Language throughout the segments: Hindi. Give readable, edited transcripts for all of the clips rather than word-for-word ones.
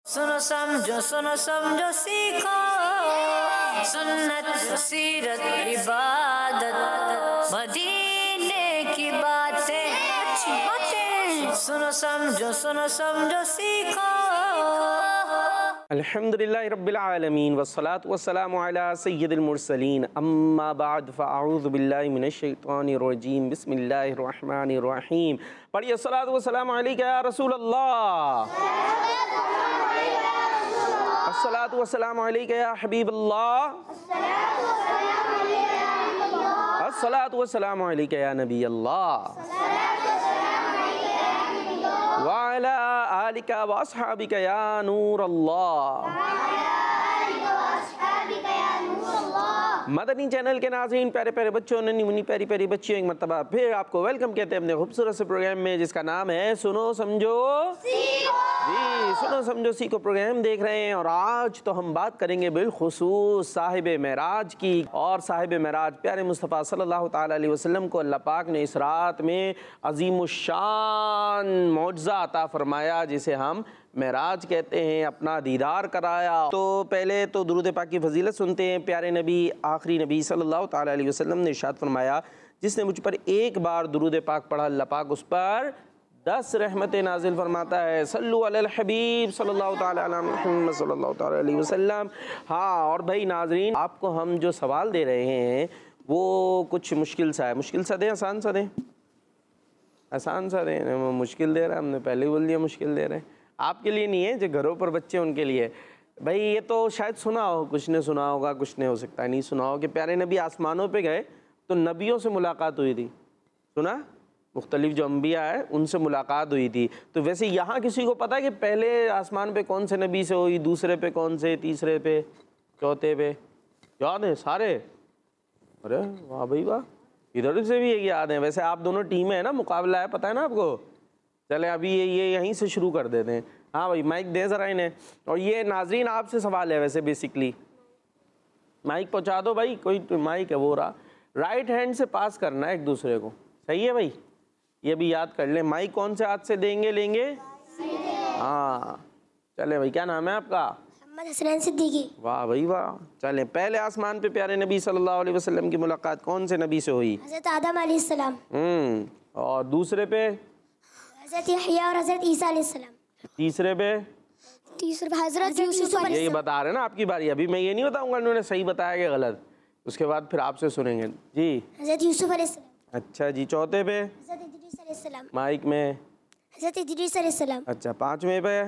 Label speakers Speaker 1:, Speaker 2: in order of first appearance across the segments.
Speaker 1: सुनो समझो सीखो सुन्नत सीरत इबादत मदीने की बातें अच्छी बातें सुनो समझो सीखो।
Speaker 2: अल्हम्दुलिल्लाहि रब्बिल आलमीन वस्सलातु वस्सलामु अला सय्यिदिल मुरसलीन अम्मा बाद फ़अऊज़ु बिल्लाहि मिनश शैतानिर रजीम बिस्मिल्लाहिर रहमानिर रहीम। पढ़िए अस्सलातु वस्सलामु अलैका या रसूल अल्लाह, अस्सलातु वस्सलामु अलैका या हबीब अल्लाह, अस्सलातु वस्सलामु अलैका या नबी अल्लाह व अला आलिका व अस्हाबिका या नूर अल्लाह। मदनी चैनल के नाज़रीन, प्यारे प्यारे बच्चों, नन्ही मुन्नी प्यारी प्यारी बच्चियों, एक मरतबा फिर आपको वेलकम कहते हैं अपने खूबसूरत से प्रोग्राम में जिसका नाम है सुनो समझो सीखो। जी, सुनो समझो सीखो प्रोग्राम देख रहे हैं और आज तो हम बात करेंगे बिलखुसूस साहिब मेराज की। और साहिब मेराज प्यारे मुस्तफ़ा सल्लल्लाहु ताला अलैहि वसल्लम को अल्लाह पाक ने इस रात में अज़ीमुश्शान मौजज़ा अता फरमाया जिसे हम मेराज कहते हैं, अपना दीदार कराया। तो पहले तो दुरूद पाक की फजीलत सुनते हैं। प्यारे नबी आखिरी नबी सल्लल्लाहु ताला अलैहि वसल्लम ने इरशाद फरमाया, जिसने मुझ पर एक बार दुरूद पाक पढ़ा अल्लाह पाक उस पर 10 रहमतें नाजिल फरमाता है। सल्लु अलल हबीब सल्लल्लाहु ताला अला मुहम्मद सल्लल्लाहु ताला अलैहि वसल्लम। हाँ, और भाई नाजरीन, आपको हम जो सवाल दे रहे हैं वो कुछ मुश्किल सा है। मुश्किल सा दें, आसान सा दें? आसान सा दें। मुश्किल दे रहा है, हमने पहले ही बोल दिया मुश्किल दे रहे हैं। आपके लिए नहीं है, जो घरों पर बच्चे उनके लिए। भाई ये तो शायद सुना हो, कुछ ने सुना होगा, कुछ ने हो सकता है नहीं सुना हो कि प्यारे नबी आसमानों पे गए तो नबियों से मुलाकात हुई थी। सुना? मुख्तलिफ जो अम्बिया है उनसे मुलाकात हुई थी। तो वैसे यहाँ किसी को पता है कि पहले आसमान पे कौन से नबी से हुई, दूसरे पे कौन से, तीसरे पे, चौथे पे? याद है सारे? अरे वाह भाई वाह, इधर से भी यही याद है। वैसे आप दोनों टीम है ना, मुकाबला है, पता है ना आपको। चले अभी ये यहीं से शुरू कर देते हैं। हाँ भाई माइक दें ज़रा इन्हें। और ये नाजरीन आपसे सवाल है वैसे बेसिकली, माइक पहुँचा दो भाई, कोई माइक है वो रहा, राइट हैंड से पास करना है एक दूसरे को, सही है भाई? ये भी याद कर लें। माइक कौन से हाथ से देंगे लेंगे? हाँ चले भाई, क्या नाम है आपका?
Speaker 3: मोहम्मद हसनैन सिद्दीकी।
Speaker 2: वाह भाई वाह। चलें, पहले आसमान पे प्यारे नबी सल्लल्लाहु अलैहि वसल्लम की मुलाकात कौन से नबी से हुई?
Speaker 3: हज़रत आदम अलैहिस्सलाम।
Speaker 2: और दूसरे पे?
Speaker 3: हज़रत यहया और हज़रत ईसा अलैहिस्सलाम।
Speaker 2: तीसरे पे?
Speaker 3: तीसरे पे हज़रत यूसुफ।
Speaker 2: यही बता रहे ना, आपकी बारी। अभी मैं ये नहीं बताऊंगा उन्होंने सही बताया कि गलत, उसके बाद फिर आपसे सुनेंगे जी।
Speaker 3: हज़रत यूसुफ अलैहिस्सलाम।
Speaker 2: अच्छा जी। चौथे पे?
Speaker 3: हज़रत इदरीस अलैहिस्सलाम।
Speaker 2: माइक में?
Speaker 3: हज़रत इदरीस अलैहिस्सलाम।
Speaker 2: अच्छा। पांचवें पे?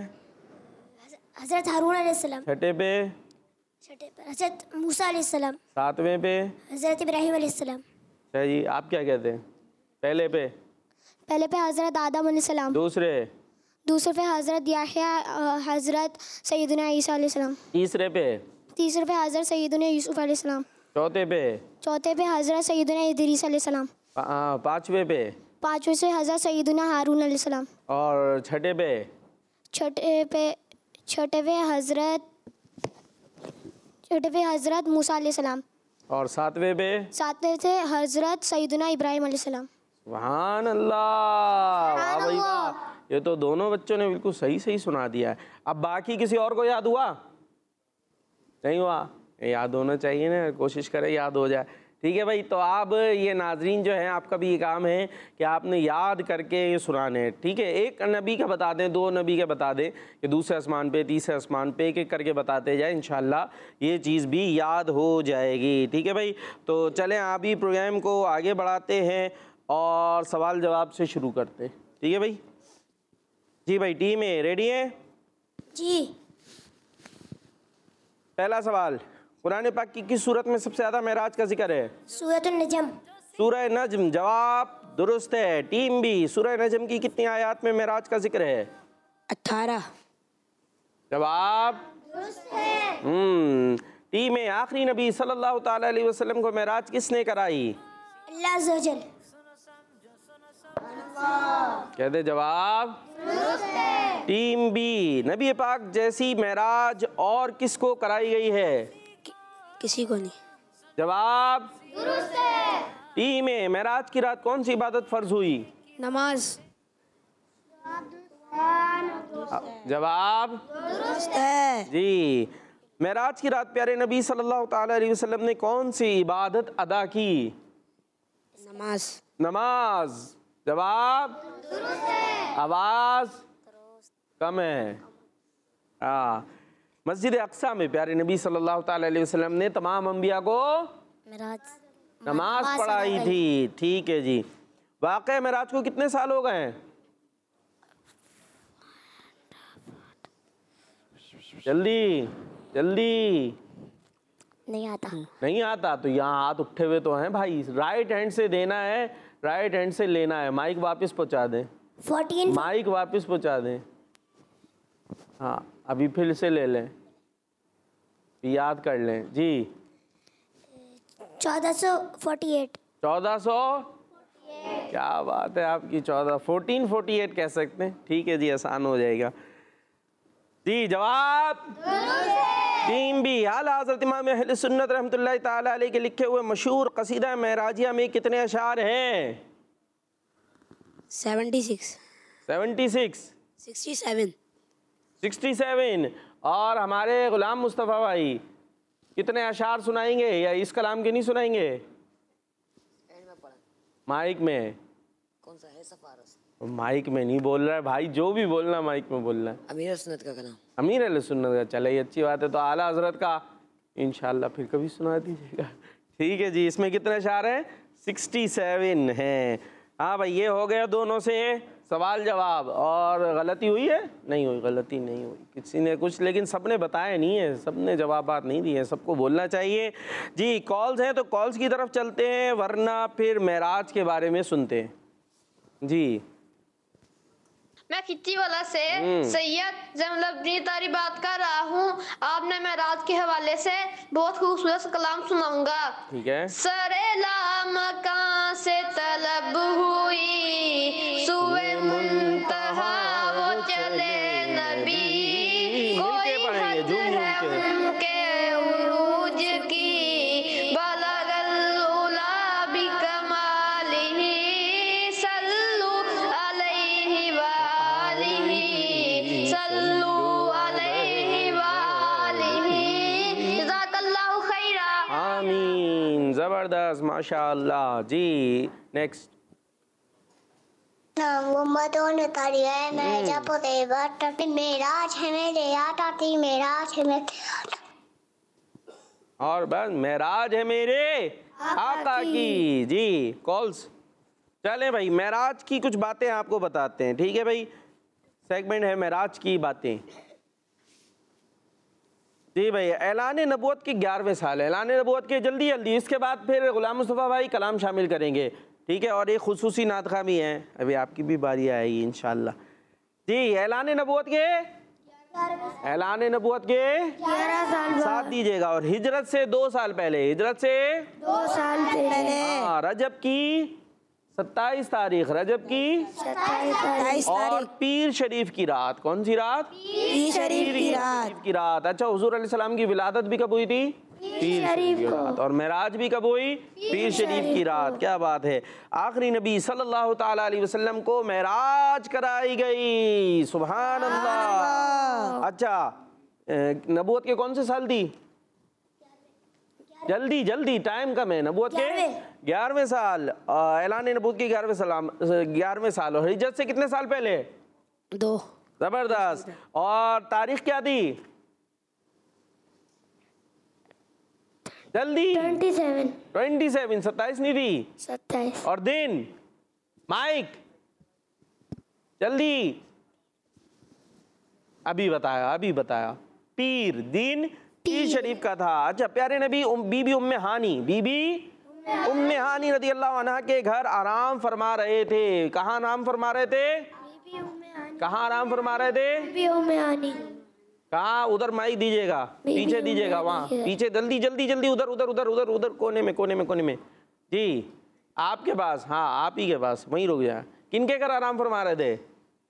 Speaker 3: हज़रत हारून अलैहिस्सलाम।
Speaker 2: छठे पे?
Speaker 3: छठे पे हज़रत मूसा अलैहिस्सलाम।
Speaker 2: सातवें पे?
Speaker 3: हज़रत इब्राहीम अलैहिस्सलाम।
Speaker 2: अच्छा जी। आप क्या कहते हैं? पहले पे?
Speaker 3: पहले पे हज़रत आदम अलैहिस्सलाम।
Speaker 2: दूसरे?
Speaker 3: दूसरे पे हज़रत यहया, हज़रत सैयदना ईसा अलैहिस्सलाम।
Speaker 2: तीसरे पे?
Speaker 3: तीसरे पे हज़रत सैयदना यूसुफ अलैहिस्सलाम।
Speaker 2: चौथे पे?
Speaker 3: चौथे पे हज़रत सैयदना इदरीस अलैहिस्सलाम।
Speaker 2: पांचवे पे?
Speaker 3: पाँचवें से हज़रत सैयदना हारून अलैहिस्सलाम।
Speaker 2: और छठे पे?
Speaker 3: छठे पे हज़रत मूसा अलैहिस्सलाम।
Speaker 2: और सातवें पे?
Speaker 3: सातवें से हज़रत सैयदना इब्राहीम अलैहिस्सलाम।
Speaker 2: सुभान अल्लाह, वाह भाई वाह। ये तो दोनों बच्चों ने बिल्कुल सही सही सुना दिया है। अब बाकी किसी और को याद हुआ? नहीं हुआ? याद होना चाहिए ना, कोशिश करें याद हो जाए। ठीक है भाई। तो आप ये नाजरीन जो है, आपका भी ये काम है कि आपने याद करके ये सुनाने हैं। ठीक है, एक नबी का बता दें, दो नबी का बता दें कि दूसरे आसमान पे, तीसरे आसमान पे, एक एक करके बताते जाए, इंशाल्लाह ये चीज़ भी याद हो जाएगी। ठीक है भाई। तो चलें आप ही प्रोग्राम को आगे बढ़ाते हैं और सवाल जवाब से शुरू करते हैं। ठीक है भाई? जी भाई, टीम है रेडी है
Speaker 3: जी।
Speaker 2: पहला सवाल, कुरान पाक की किस सूरत में सबसे ज़्यादा मेराज का जिक्र है?
Speaker 3: सूरह नजम।
Speaker 2: सूरह नजम। जवाब दुरुस्त है। टीम भी, सूरह नजम की कितनी आयत में मेराज का जिक्र है? 18। जवाब
Speaker 3: दुरुस्त है।
Speaker 2: टीम है, आखिरी नबी सल्लल्लाहु ताला अलैहि वसल्लम को मेराज किसने कराई?
Speaker 3: अल्लाह अज़्ज़ा व जल।
Speaker 2: कहते जवाब दुरुस्त है। टीम बी, नबी पाक जैसी मेराज और किसको कराई गई है?
Speaker 3: किसी को नहीं।
Speaker 2: जवाब
Speaker 3: दुरुस्त है।
Speaker 2: टीम ए, मेराज की रात कौन सी इबादत फर्ज हुई?
Speaker 3: नमाज।
Speaker 2: जवाब
Speaker 4: दुरुस्त है।
Speaker 2: जी। मेराज की रात प्यारे नबी सल्लल्लाहु ताला अलैहि वसल्लम ने कौन सी इबादत अदा की?
Speaker 4: नमाज।
Speaker 2: नमाज। जवाब आवाज कम है। हाँ, मस्जिद अक्सा में प्यारे नबी सल्लल्लाहु ताला अलैहि वसल्लम ने तमाम अंबिया को नमाज पढ़ाई थी। ठीक है जी। वाक़या मेराज को कितने साल हो गए हैं? जल्दी जल्दी। नहीं आता तो यहाँ हाथ उठे हुए तो हैं भाई। राइट हैंड से देना है, राइट हैंड से लेना है। माइक वापस पहुँचा दें।
Speaker 3: 14।
Speaker 2: माइक वापस पहुँचा दें। हाँ, अभी फिर से ले लें, याद कर लें जी।
Speaker 3: 1448।
Speaker 2: 1400। क्या बात है आपकी। 1448 कह सकते हैं। ठीक है जी, आसान हो जाएगा जी। जवाब 3 भी। आला हज़रत इमाम अहले सुन्नत रहमतुल्लाहि ताला अलैह के लिखे हुए मशहूर कसीदा मेराजिया में कितने अशार हैं?
Speaker 4: 76।
Speaker 2: 76।
Speaker 4: 67।
Speaker 2: 67। और हमारे गुलाम मुस्तफ़ा भाई कितने अशार सुनाएंगे या इस कलाम के नहीं सुनाएंगे? माइक में।
Speaker 4: कौन सा है सफारस?
Speaker 2: माइक में नहीं बोल रहा है भाई, जो भी बोलना माइक में बोलना है।
Speaker 4: अमीर सुन्नत का कलाम।
Speaker 2: अमीर अहले सुन्नत का। चले, अच्छी बात है। तो आला हजरत का इंशाल्लाह फिर कभी सुना दीजिएगा। ठीक है जी। इसमें कितने अशार हैं? 67 हैं। हाँ भाई, ये हो गया दोनों से सवाल जवाब। और गलती हुई है? नहीं हुई, गलती नहीं हुई किसी ने कुछ, लेकिन सबने बताया नहीं है, सबने जवाबात नहीं दिए। सबको बोलना चाहिए जी। कॉल्स हैं तो कॉल्स की तरफ चलते हैं, वरना फिर मेराज के बारे में सुनते हैं जी।
Speaker 5: मैं खिच्ची वाला से सैयद जैनुलब्दीन तारी बात कर रहा हूँ। आपने मेराज के हवाले से बहुत खूबसूरत कलाम सुनाऊंगा।
Speaker 2: ठीक है।
Speaker 5: सरे लामकां से तलब हुई, सुए मुंतहा वो चले नबी, कोई हद है उनके उरूज की, बलगल उला भी कमालिही, सल्लु अलैहि वालिही, सल्लु अलैहि वालिही। जज़ाकल्लाहु खैरा।
Speaker 2: आमीन। ज़बरदस्त, माशाअल्लाह जी। नेक्स्ट।
Speaker 3: मेराज है मेरे याद आती, मेराज है मेरे।
Speaker 2: और बस मेराज है मेरे आका की जी। कॉल्स चले भाई, मेराज की कुछ बातें आपको बताते हैं। ठीक है भाई, सेगमेंट है मेराज की बातें जी भाई। ऐलान नबूवत के 11वें साल, ऐलान नबूवत के जल्दी जल्दी। इसके बाद फिर गुलाम मुस्तफ़ा भाई कलाम शामिल करेंगे। ठीक है। और एक खुसूसी नातखा भी है, अभी आपकी भी बारी आएगी इंशाल्लाह जी। ऐलान नबूवत के
Speaker 3: 11 साल
Speaker 2: साथ दीजिएगा। और हिजरत से 2 साल पहले, हिजरत से
Speaker 3: 2 साल पहले।
Speaker 2: हाँ, रजब की 27 तारीख, रजब की
Speaker 3: 27
Speaker 2: और पीर शरीफ की रात। कौन सी रात?
Speaker 3: पीर शरीफ की रात।
Speaker 2: की रात। अच्छा, हुजूर अलैहिस्सलाम की विलादत भी कब हुई थी? पीर शरीफ की रात। और मेराज भी कब हुई? पीर शरीफ की रात। क्या बात है। आखिरी नबी सल्लल्लाहु ताला अलैहि वसल्लम को मेराज कराई गई। सुभान अल्लाह। अच्छा, नबूवत के कौन से साल थी? जल्दी जल्दी, टाइम कम है। नबूवत के 11वें साल। ऐलान नबूवत के 11वें साल। और हिजरत से कितने साल पहले?
Speaker 4: 2।
Speaker 2: जबरदस्त। और तारीख क्या थी? जल्दी।
Speaker 3: 27।
Speaker 2: 27 नहीं थी?
Speaker 3: 27।
Speaker 2: और दिन? माइक जल्दी। अभी बताया। पीर दिन पीर शरीफ का था। अच्छा, प्यारे नबी बीबी उम्मे हानी रदी अल्लाह अन्हा के घर आराम फरमा रहे थे। कहाँ आराम फरमा रहे थे? कहाँ आराम फरमा रहे थे? कहाँ? उधर माइक दीजिएगा, पीछे दीजिएगा, वहाँ पीछे। जल्दी जल्दी जल्दी, उधर कोने में जी। आपके पास, हाँ आप ही के पास, वहीं रुक जाए। किनके घर आराम फरमा रहे थे?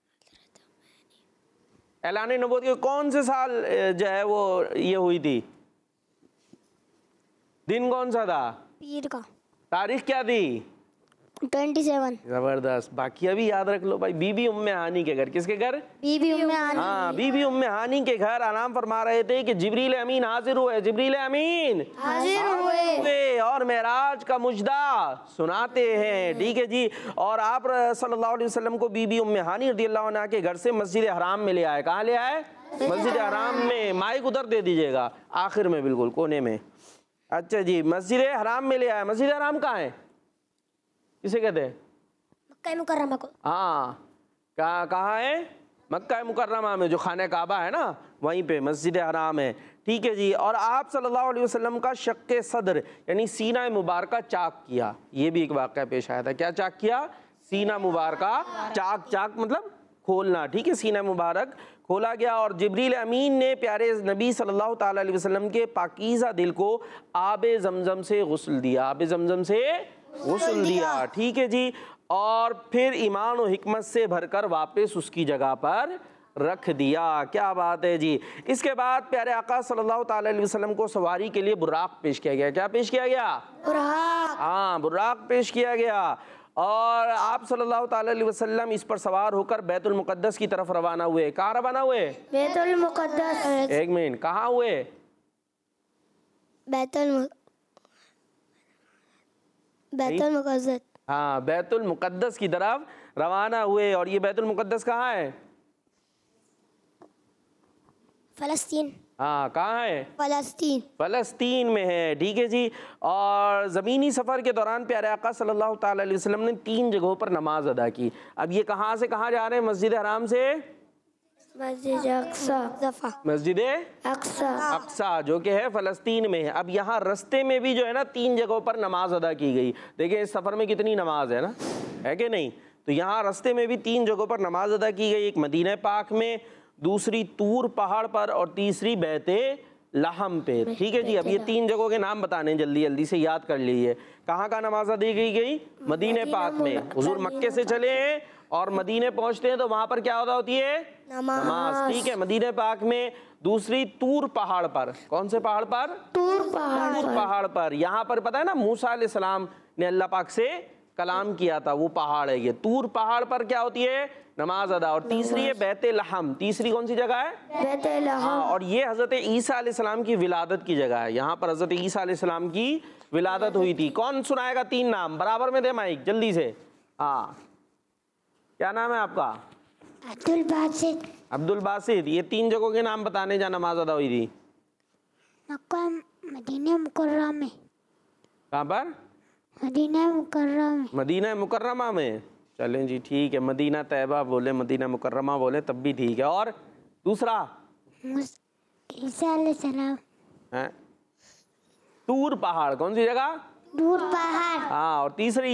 Speaker 2: ऐलान नबूवत के कौन से साल जो है वो ये हुई थी? दिन कौन सा था?
Speaker 3: पीर का।
Speaker 2: तारीख क्या थी?
Speaker 3: 27।
Speaker 2: जबरदस्त। बाकी अभी याद रख लो भाई, बीबी उम्मे हानी के घर। किसके घर?
Speaker 3: बीबी उम्मे हानी।
Speaker 2: हाँ, बीबी उम्मे हानी के घर आराम फरमा रहे थे कि जिब्रील अमीन हाजिर हुए, जिब्रील अमीन
Speaker 3: हाजिर हुए
Speaker 2: और मेराज का मुजदा सुनाते हैं। ठीक है जी। और आप सल्लल्लाहु अलैहि वसल्लम को बीबी उम्मे हानी रदियल्लाहु अन्हा के घर से मस्जिद हराम में ले आए। कहाँ ले आए? मस्जिद हराम में। माइक उधर दे दीजिएगा, आखिर में बिल्कुल कोने में। अच्छा जी, मस्जिद हराम में ले आए। मस्जिद हराम कहाँ है? किसे कहते हैं?
Speaker 3: मक्का मुकर्रमा को।
Speaker 2: हाँ, कहाँ है? मक्का मुकर्रमा में, जो खाने काबा है ना, वहीं पे मस्जिद हराम है। ठीक है जी। और आप सल्लल्लाहु अलैहि वसल्लम का शक्के सदर यानी सीना मुबारका चाक किया। ये भी एक वाक़या पेश आया था। क्या चाक किया? सीना मुबारका चाक। चाक मतलब खोलना। ठीक है, सीना मुबारक खोला गया और जिब्रील अमीन ने प्यारे नबी सल्लल्लाहु ताला अलैहि वसल्लम के पाकीज़ा दिल को आबे ज़मज़म से गुस्ल दिया। आबे ज़मज़म से गुस्ल दिया। ठीक है जी। और फिर ईमान और हिकमत से भरकर वापस उसकी जगह पर रख दिया। क्या बात है जी। इसके बाद प्यारे आका सल्लल्लाहु ताला अलैहि वसल्लम को सवारी के लिए बुर्राक पेश किया गया। क्या पेश किया गया?
Speaker 3: बुर्राक।
Speaker 2: हाँ, बुर्राक पेश किया गया। और आप सल्लल्लाहु ताला अलैहि वसल्लम इस पर सवार होकर बैतुल मुक़द्दस की तरफ रवाना हुए। कहाँ रवाना हुए?
Speaker 3: बैतुल मुक़द्दस।
Speaker 2: एक मिनट, कहाँ हुए?
Speaker 3: बैतुल मुक़द्दस।
Speaker 2: हाँ, बैतुल मुक़द्दस की तरफ रवाना हुए। और ये बैतुल मुक़द्दस कहाँ है?
Speaker 3: फ़लस्तीन।
Speaker 2: हाँ, कहाँ है?
Speaker 3: फ़लस्तीन।
Speaker 2: फ़लस्तीन में है। ठीक है जी। और ज़मीनी सफ़र के दौरान प्यारे आका सल्लल्लाहु ताला अलैहि वसल्लम ने 3 जगहों पर नमाज अदा की। अब ये कहाँ से कहाँ जा रहे हैं? मस्जिद हराम से
Speaker 3: मस्जिद अक्सा।
Speaker 2: मस्जिद अक्सा जो कि है फ़लस्तीन में है। अब यहाँ रस्ते में भी जो है ना 3 जगहों पर नमाज अदा की गई। देखिए इस सफ़र में कितनी नमाज है ना, है कि नहीं? तो यहाँ रस्ते में भी 3 जगहों पर नमाज अदा की गई। एक मदीना पाक में, दूसरी तूर पहाड़ पर और तीसरी बैते लहम पे। ठीक है जी। अब ये 3 जगहों के नाम बताने, जल्दी जल्दी से याद कर लीजिए। कहाँ का नमाज अदा की गई? मदीने पाक में। हुजूर मक्के से चले हैं और मदीने पहुंचते हैं तो वहां पर क्या होती है? नमाज। ठीक है, मदीने पाक में। दूसरी तूर पहाड़ पर। कौन से पहाड़ पर?
Speaker 3: तूर पहाड़
Speaker 2: पर। यहाँ पर पता है ना, मूसा अलैहिस्सलाम ने अल्लाह पाक से कलाम किया था, वो पहाड़ है ये। तूर पहाड़ पर क्या होती है? नमाज अदा। और तीसरी है बैते लहम। तीसरी कौन सी जगह है?
Speaker 3: बैते लहम।
Speaker 2: और ये हजरत ईसा अलैहिस्सलाम की विलादत की जगह है। यहाँ पर हजरत ईसा अलैहिस्सलाम की विलादत हुई थी। कौन सुनाएगा 3 नाम? बराबर में दे माइक जल्दी से। हाँ, क्या नाम है आपका?
Speaker 3: अब्दुल बासित।
Speaker 2: अब्दुल बासित। ये 3 जगहों के नाम बताने जहाँ नमाज अदा हुई थी।
Speaker 3: मक्का मदीना मुकर्रमा में।
Speaker 2: कहाँ पर?
Speaker 3: मदीना मुकर्रमा में।
Speaker 2: मदीना मुकर्रमा में। चलें जी, ठीक है। मदीना तैयबा बोले, मदीना मुकर्रमा बोले, तब भी ठीक है। और दूसरा?
Speaker 3: ईसा अलैहिस्सलाम।
Speaker 2: हैं? तूर पहाड़। कौन सी जगह?
Speaker 3: तूर पहाड़।
Speaker 2: हाँ। और तीसरी?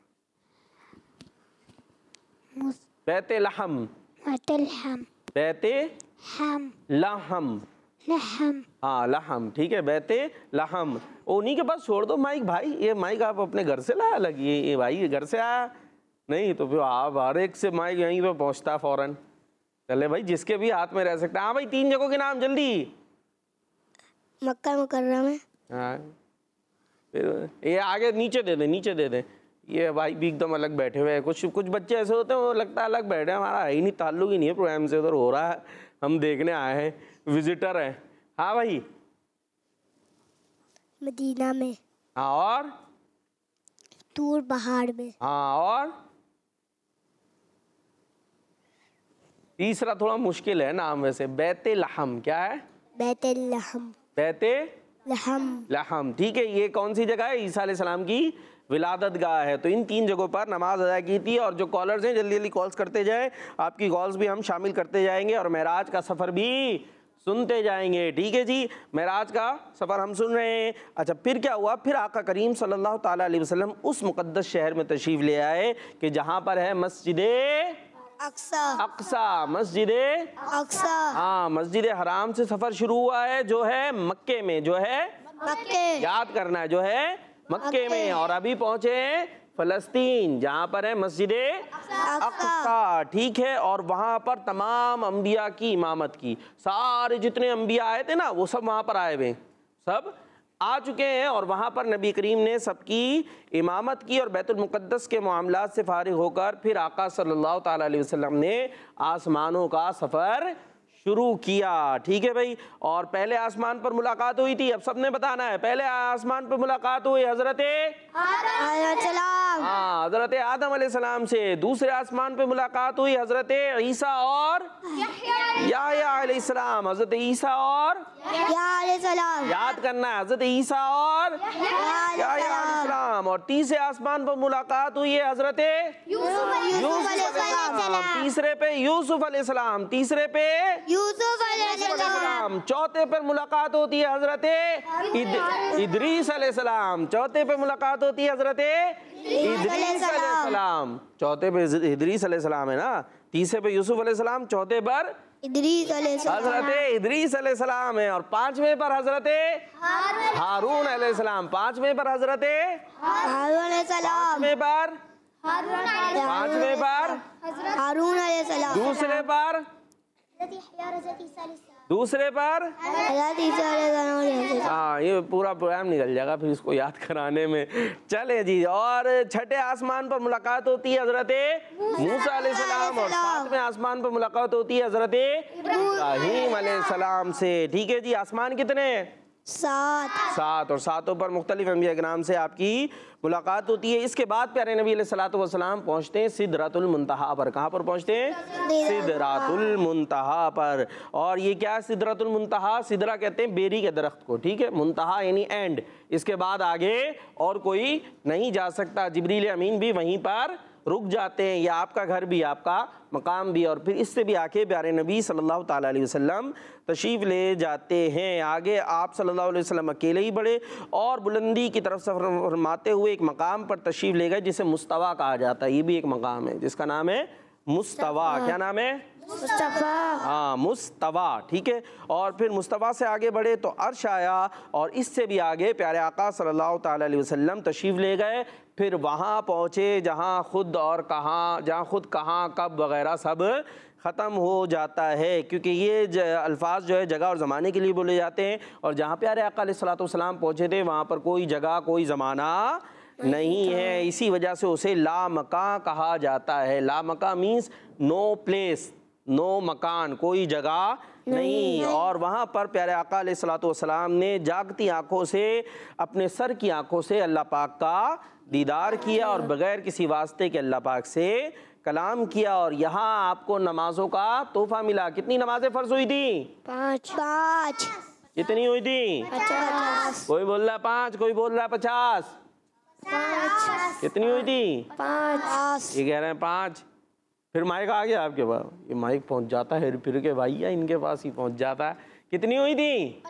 Speaker 2: बैते लहम। बैते लहम। हाँ, लहम। ठीक है, बैते लहम। उन्हीं के पास छोड़ दो माइक भाई। ये माइक आप अपने घर से लाया अलग? ये भाई ये घर से आया नहीं तो फिर आप हर एक से माइक यहीं पे पहुंचता फौरन। चले भाई, जिसके भी हाथ में रह सकता है। हाँ भाई, 3 जगहों के नाम जल्दी।
Speaker 3: मक्का मुकर्रमा में।
Speaker 2: हाँ, फिर ये आगे नीचे दे दे, नीचे दे दे। ये भाई भी एकदम अलग बैठे हुए हैं। कुछ बच्चे ऐसे होते हैं वो लगता है अलग बैठे हैं। हमारा है ही नहीं, ताल्लुक ही नहीं है प्रोग्राम से। उधर हो रहा है, हम देखने आए हैं, विजिटर हैं। हाँ भाई,
Speaker 3: मदीना में।
Speaker 2: हाँ, और
Speaker 3: तूर पहाड़ में।
Speaker 2: हाँ, और तीसरा थोड़ा मुश्किल है नाम वैसे। बैते लहम। क्या है?
Speaker 3: बैते लहम।
Speaker 2: बैते
Speaker 3: लहम।
Speaker 2: लहम। ठीक है, ये कौन सी जगह है? ईसा अलैहिस्सलाम की विलादत गाह है। तो इन 3 जगहों पर नमाज अदा की थी। और जो कॉलर्स हैं जल्दी जल्दी कॉल्स करते जाएं। आपकी कॉल्स भी हम शामिल करते जाएंगे और मेराज का सफ़र भी सुनते जाएंगे। ठीक है जी, मेराज का सफ़र हम सुन रहे हैं। अच्छा, फिर क्या हुआ? फिर आका करीम सल्लल्लाहु ताला अलैहि वसल्लम उस मुक़द्दस शहर में तशरीफ़ ले आए कि जहाँ पर है मस्जिद अक्सा। मस्जिद
Speaker 3: अक्सा।
Speaker 2: हाँ, मस्जिद हराम से सफ़र शुरू हुआ है जो है मक्के में। जो है
Speaker 3: मक्के।
Speaker 2: याद करना है, जो है मक्के में। और अभी पहुंचे हैं फ़लस्तीन जहाँ पर है मस्जिद अक्सा। ठीक है, और वहाँ पर तमाम अंबिया की इमामत की। सारे जितने अंबिया आए थे ना वो सब वहाँ पर आए हुए, सब आ चुके हैं और वहाँ पर नबी करीम ने सबकी इमामत की और बैतुल मुक़द्दस के मामलात से फारिग होकर फिर आका सल्लल्लाहु ताला अलैहि वसल्लम ने आसमानों का सफ़र शुरू किया। ठीक है भाई। और पहले आसमान पर मुलाकात हुई थी, अब सबने बताना है। पहले आसमान पर मुलाकात हुई हजरत हजरत आदम अलैहिस्सलाम से। दूसरे आसमान पे मुलाकात हुई हजरत ईसा और याह्या अलैहिस्सलाम। हजरत ईसा और याद करना है, हजरत ईसा और याह्या अलैहिस्सलाम। और तीसरे आसमान पर मुलाकात हुई है हजरत यूसुफ अलैहिस्सलाम। तीसरे पे यूसुफ अलैहिस्सलाम। तीसरे पे यूसुफ अलैहिस्सलाम। चौथे पर मुलाकात होती है हजरत इदरीस अलैहिस्सलाम। चौथे पे मुलाकात होती है हजरत इदरीस अलैहिस्सलाम। चौथे पे इदरीस अलैहिस्सलाम है ना, तीसरे पे यूसुफ अलैहिस्सलाम, चौथे पर हजरत इदरीस अलैहिस्सलाम है। और पांचवें पर हजरत हारून अलैहिस्सलाम। पांचवें पर हजरत पांचवें पर
Speaker 3: हारून अलैहिस्सलाम।
Speaker 2: दूसरे पर हाँ, ये पूरा प्रोग्राम निकल जाएगा फिर इसको याद कराने में। चले जी। और छठे आसमान पर मुलाकात होती है हजरत मूसा अलैहिस्सलाम। और सातवें आसमान पर मुलाकात होती है हजरत इब्राहीम अलैहिस्सलाम से। ठीक है जी। आसमान कितने? 7। और सातों पर मुख्तलिफ अंबिया के नाम से आपकी मुलाकात होती है। इसके बाद प्यारे नबी अलैहिस्सलातु वस्सलाम पहुँचते हैं सिदरतुल मुंतहा पर। कहाँ पर पहुँचते हैं? सिदरतुल मुंतहा पर। और ये क्या है सिदरतुल मुंतहा? सिदरा कहते हैं बेरी के दरख्त को। ठीक है। मुंतहा यानी एंड, इसके बाद आगे और कोई नहीं जा सकता। जिब्रील अमीन भी वहीं पर रुक जाते हैं। या आपका घर भी, आपका मकाम भी। और फिर इससे भी आके प्यारे नबी सल्लल्लाहु ताला अलैहि वसल्लम तशरीफ़ ले जाते हैं। आगे आप सल्लल्लाहु अलैहि वसल्लम अकेले ही बढ़े और बुलंदी की तरफ सफ़र फरमाते हुए एक मकाम पर तशरीफ़ ले गए जिसे मुस्तवा कहा जाता है। ये भी एक मकाम है जिसका नाम है मुस्तवा। क्या नाम है? मुस्तफा। हाँ, मुस्तवा। ठीक है। और फिर मुस्तवा से आगे बढ़े तो अर्श आया और इससे भी आगे प्यारे आका सल्लल्लाहु ताला अलैहि वसल्लम तशरीफ़ ले गए। फिर वहाँ पहुँचे जहाँ खुद कहाँ कब वगैरह सब ख़त्म हो जाता है, क्योंकि ये अल्फाज जो है जगह और ज़माने के लिए बोले जाते हैं। और जहाँ प्यारे आका अलैहिस्सलातु वस्सलाम पहुँचे थे वहाँ पर कोई जगह कोई ज़माना नहीं है। इसी वजह से उसे लामका कहा जाता है। लामका मीन्स नो प्लेस, नो मकान, कोई जगह नहीं। और वहाँ पर प्यारे आका अलैहिस्सलातु वस्सलाम ने जागती आँखों से, अपने सर की आँखों से अल्लाह पाक का दीदार किया और बग़ैर किसी वास्ते के अल्लाह पाक से कलाम किया। और यहाँ आपको नमाजों का तोहफा मिला। कितनी नमाजें फ़र्ज हुई थी?
Speaker 3: 5।
Speaker 2: कितनी हुई थी?
Speaker 3: 50।
Speaker 2: कोई बोल रहा है 5, कोई बोल रहा है 50। कितनी हुई थी?
Speaker 3: 5।
Speaker 2: ये कह रहे हैं 5। फिर माइक आ गया आपके पास। ये माइक पहुंच जाता है फिर के भाई या इनके पास ही पहुंच जाता है। कितनी हुई थी?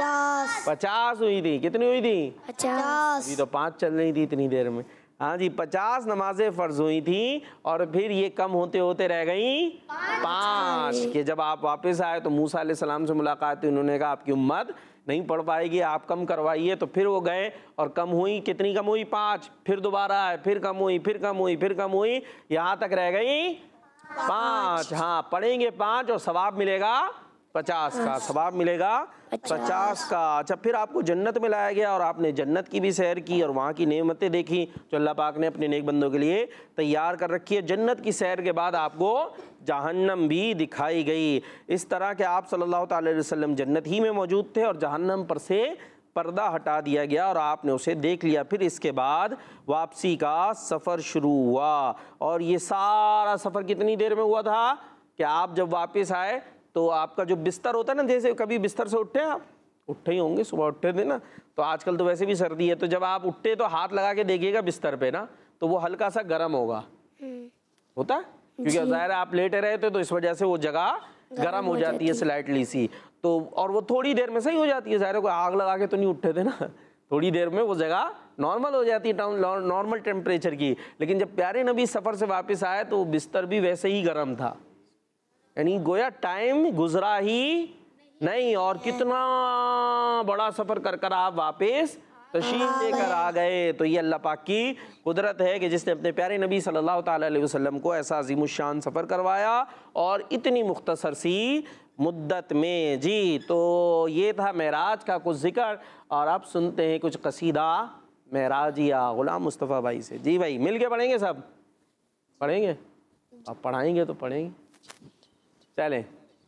Speaker 2: 50 हुई थी। कितनी हुई थी?
Speaker 3: 50।
Speaker 2: ये तो 5 चल रही थी इतनी देर में। हाँ जी, 50 नमाजें फ़र्ज हुई थी और फिर ये कम होते होते रह गई 5। कि जब आप वापस आए तो मूसा अलैहिस्सलाम से मुलाकात हुई। उन्होंने कहा आपकी उम्मत नहीं पढ़ पाएगी, आप कम करवाइए। तो फिर वो गए और कम हुई। कितनी कम हुई? 5। फिर दोबारा आए, फिर कम हुई, फिर कम हुई, फिर कम हुई, यहाँ तक रह गई 5। हाँ, पढ़ेंगे 5 और सवाब मिलेगा 50 का। सवाब मिलेगा 50 का। अच्छा, फिर आपको जन्नत में लाया गया और आपने जन्नत की भी सैर की और वहाँ की नेमतें देखी जो अल्लाह पाक ने अपने नेक बंदों के लिए तैयार कर रखी है। जन्नत की सैर के बाद आपको जहन्नम भी दिखाई गई। इस तरह के आप सल्लल्लाहु अलैहि वसल्लम जन्नत ही में मौजूद थे और जहन्नम पर से पर्दा हटा दिया गया और आपने उसे देख लिया। फिर इसके बाद वापसी का सफ़र शुरू हुआ। और ये सारा सफ़र कितनी देर में हुआ था कि आप जब वापस आए तो आपका जो बिस्तर होता है ना, जैसे कभी बिस्तर से उठे आप, उठे ही होंगे, सुबह उठे थे ना, तो आजकल तो वैसे भी सर्दी है, तो जब आप उठते तो हाथ लगा के देखिएगा बिस्तर पे ना, तो वो हल्का सा गर्म होगा। होता है? क्योंकि ज़ाहिर है आप लेटे रहे थे तो इस वजह से वो जगह गर्म हो जाती है स्लाइटली सी। तो और वो थोड़ी देर में सही हो जाती है। ज़ाहिर है कोई आग लगा के तो नहीं उठे थे ना, थोड़ी देर में वो जगह नॉर्मल हो जाती है, नॉर्मल टेम्परेचर की। लेकिन जब प्यारे नबी सफ़र से वापस आए तो बिस्तर भी वैसे ही गर्म था, यानी गोया टाइम गुजरा ही नहीं। और कितना बड़ा सफ़र कर कर आप वापस तशरीफ लेकर आ गए। तो ये अल्लाह पाक की कुदरत है कि जिसने अपने प्यारे नबी सल्लल्लाहु ताला अलैहि वसल्लम को ऐसा अज़ीमुश्शान सफ़र करवाया और इतनी मुख्तसर सी मुद्दत में। जी, तो ये था मेराज का कुछ जिक्र, और अब सुनते हैं कुछ कसीदा मेराजिया गुलाम मुस्तफ़ा भाई से। जी भाई, मिल के पढ़ेंगे, सब पढ़ेंगे, आप पढ़ाएंगे तो पढ़ेंगे। चलें।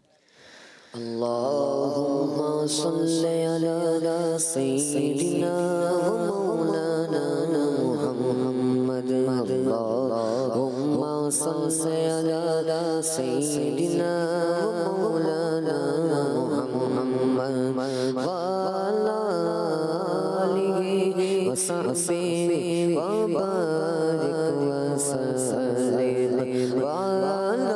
Speaker 4: अल्लाहुम्मा सल्ली अला सय्यिदिना व मौलाना मुहम्मद। अल्लाहुम्मा सल्ली अला सय्यिदिना व मौलाना मुहम्मद व अला आलिहि व सहबिहि व बारिक व सल्लिम व अला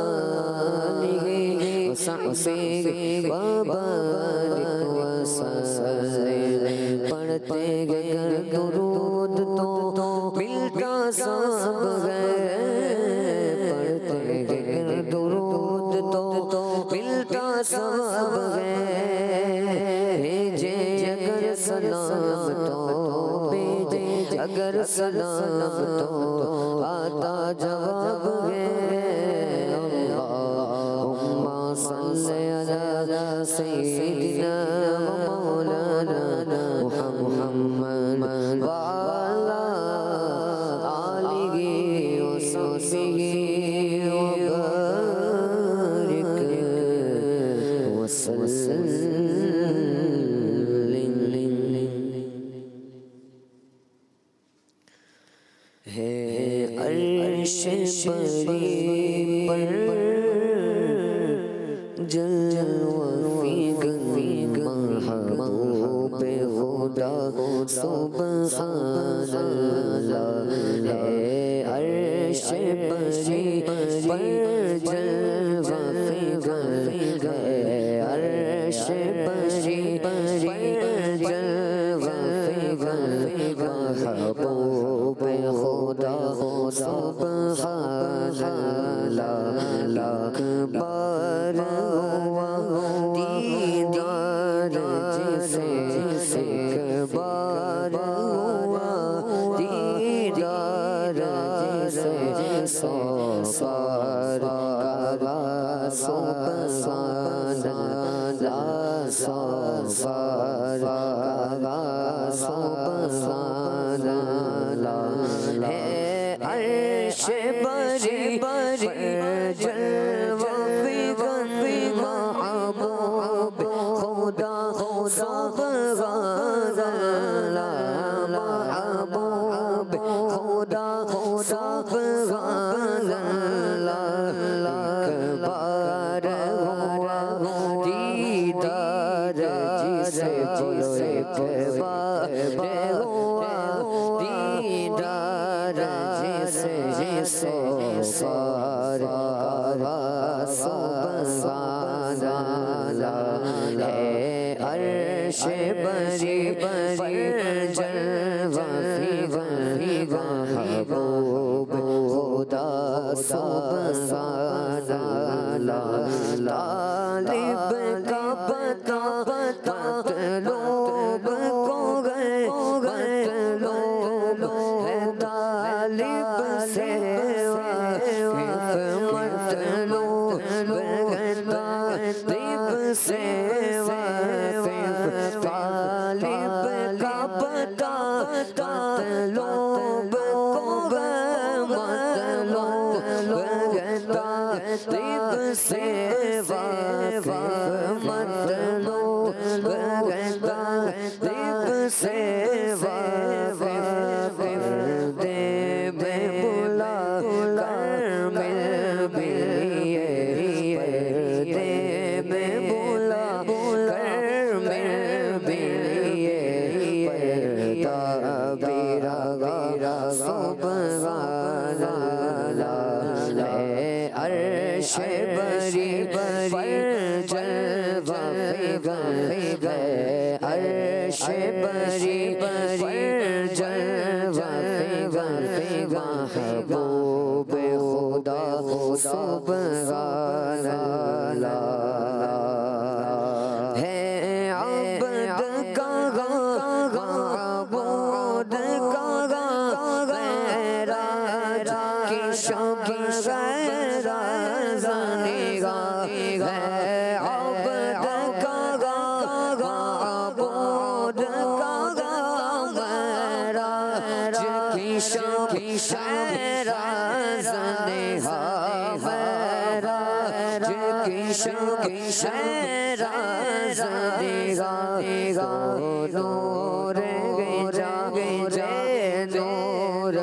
Speaker 4: पढ़ते गए दुरूद तो मिलता सब है, पढ़ते गए दुरूद तो मिलता सब है। भेजे अगर सलाम तो भेजे अगर सलाम तो आता जवाब है। सय्यिदिना मौलाना मुहम्मद व अला आलिहि व सहबिहि व बारिक व सल्लिम। है अर्श परी पर सुभान अल्लाह। है अर्श परी पर जलवा फिगर, है अर्श परी पर जलवा फिगर। महबूब खुदा सुभान अल्लाह। अकबर हुआ दीदार जिसे बार हुआ दीदार जिसे सौ बार काला सुभान अल्लाह। सौ बार काला सुभान अल्लाह। है अर्श बरी बरी जलवा फिगर महबूब खुदा सुभान अल्लाह। महबूब खुदा सुभान अल्लाह। अकबर हुआ दीदार जिसे अकबर हुआ दीदार जिसे सौ बार सुभान अल्लाह। है अर्श बरी बरी जलवा फिगर महबूब खुदा सुभान अल्लाह। तालिब का पता मतलूब को गए मतलूब है। तालिब से मतलूब है, तालिब से तालिब का पता मतलूब को मतलूब है। तालिब से मतलूब है, तालिब से दे में बुला कर मिल बिलिए, दे में बुला कर मिल बिलिए। ताबीरा गारा सुभान अल्लाह। है अर्श बरी बरी जलवा फिगर, अर्श बरी बरी जलवा फिगर। महबूब खुदा सुभान अल्लाह। है अब्द का राज देगा नूर जागे जय नूर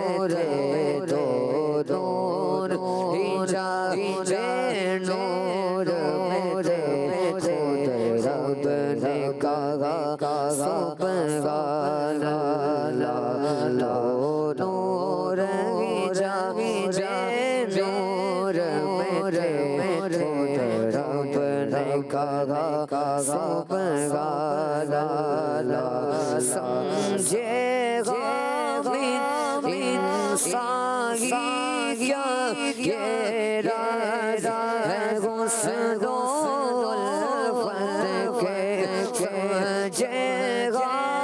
Speaker 4: नूर जागे जय नूर रब ने कहा सुभान अल्लाह नूर जागे जय नूर रब ने कहा सुभान अल्लाह समझेगा इंसान क्या ये राज है गुस्दोल फत के समझेगा